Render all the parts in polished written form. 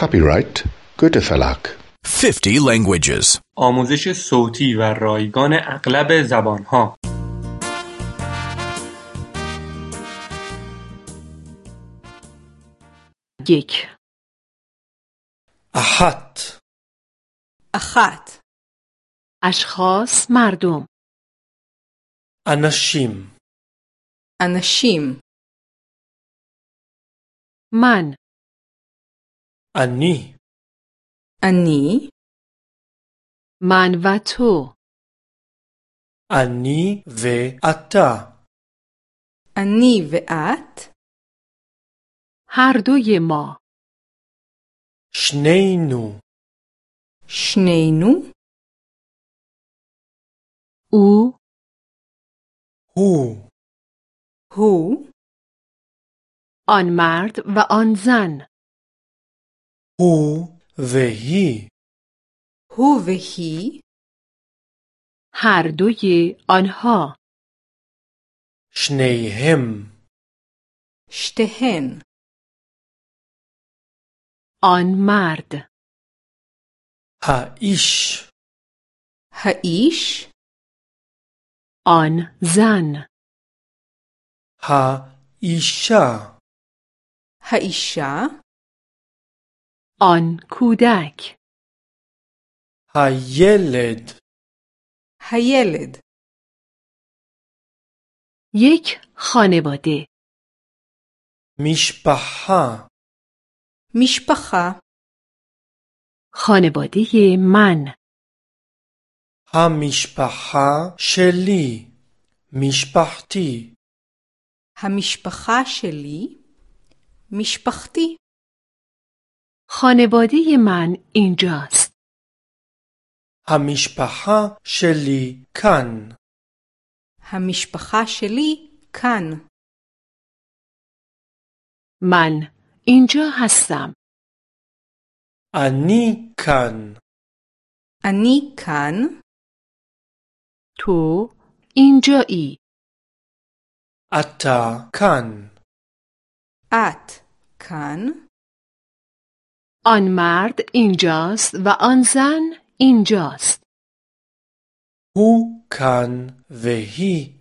Copyright Goethe Verlag. 50 languages. آموزش صوتی و رایگان اغلب زبانها. یک. אחת. اشخاص، مردم. אנשים. من. אני. من و تو. אני ואתה. هر دوی ما. שנינו. او. הוא. آن مرد و آن زن. הוא והיא. هر دوی آنها. שניהם. آن مرد. האיש. آن زن. האישה. آن کودک. הילד. یک خانواده. משפחה. خانواده من. המשפחה שלי. משפחתי. خانواده من اینجاست. המשפחה שלי כאן. من اینجا هستم. אני כאן. تو اینجایی. אתה כאן. آن مرد اینجاست و آن زن اینجاست. הוא כאן והיא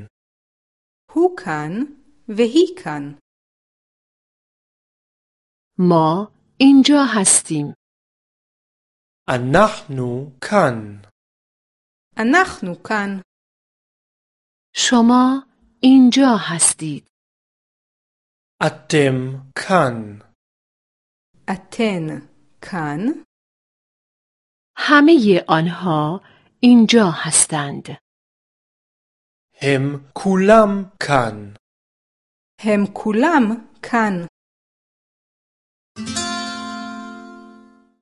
כאן. ما اینجا هستیم. אנחנו כאן. شما اینجا هستید. אתם כאן. همه آنها اینجا هستند. הם כולם כאן.